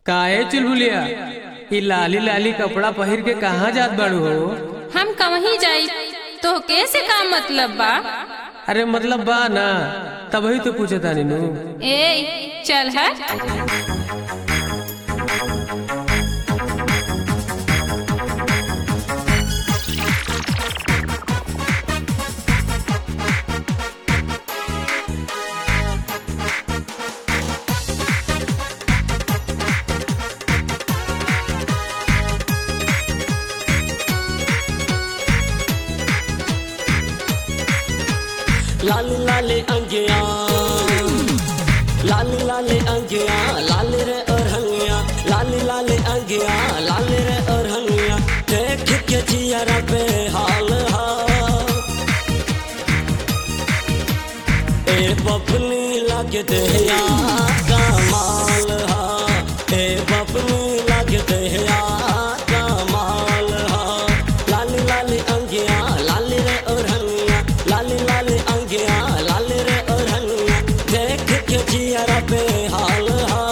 काहे चुलबुलिया ई लाली लाली कपड़ा पहिर के कहाँ जात बाड़ू हो? हम कहीं जाई तो कैसे का मतलब बा? अरे मतलब बा ना, तभी तो पूछे तानी नु। ए चल हट। लाली लाली अंगिया, लाली लाली अंगिया, लाली रे अरहनिया, लाली लाली अंगिया, लाली रे अरहनिया, देख के जियरा पे हाल हा। ए बपनी लगे दहिया कमाल हा, ए बपनी लगे दहिया कमाल हा। लाली लाली अंगिया, लाली रे अरहनिया, लाली लाली अंगिया, लाली रे अरहनिया, देख के जियरा पे हाल हा।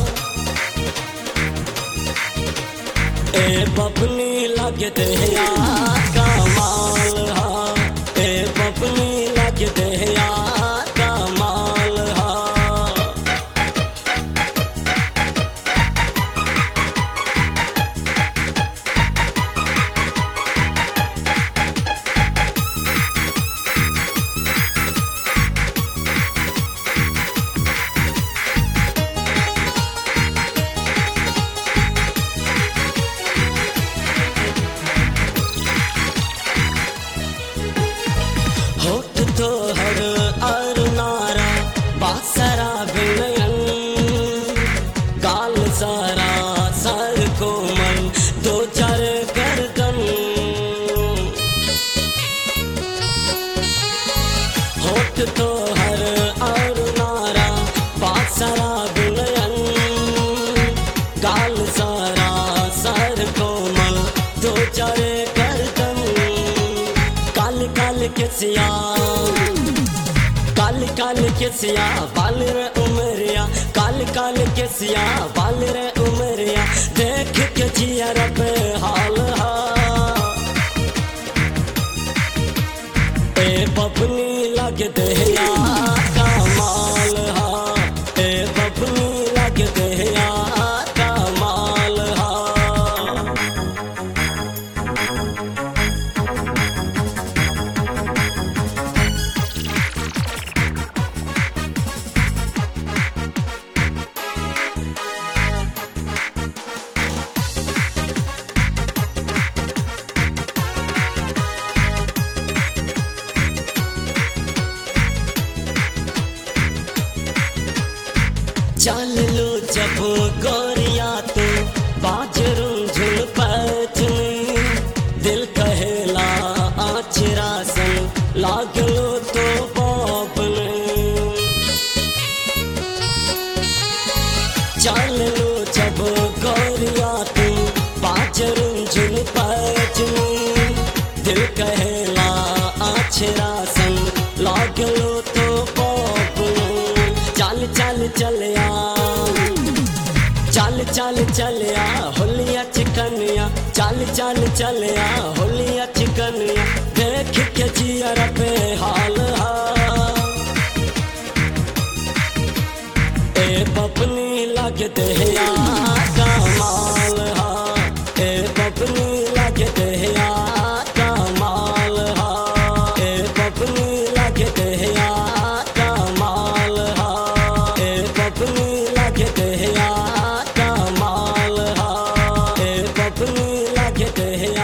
ए बपनी लगे दहिया कमाल हा, ए बपनी लगे दहिया कमाल हा। होठ तो हर और नारा बासरा बिनयन, गाल सारा सर कोमल दो चार गर्दन। होठ तो हर और नारा बासरा बिनयन, गाल सारा सर कोमल दो चार गर्दन। काली काली केसिया, काली काली केसिया, बाल रे उमरिया, काली काली केसिया, बाल रे उमरिया, देख के जियरा पे हाल हा। ए बपनी लगे दहिया कमाल हा, ए बपनी लगे दहिया कमाल हा। चल लो जब गोरिया तो बाजरूं झुल पचनी, दिल कहेला आचरा सन लाग लो तो बापने। चल लो जब गोरिया तो बाजरूं झुल पचनी, दिल कहेला आचरा सन लाग लो तो बापने। चल चल चलिया, चल चल चलिया, होलिया चिकनिया, चल चल चलिया, होलिया चिकनिया, देख के जियरा पे हाल हा। ए बपनी लगे दहिया कमाल हा, ए बपनी लगे दहिया कमाल हा, ए बपनी लगे दहिया कमाल हा, ए बपनी लगे दहिया कमाल हा, ए बपनी लगे दहिया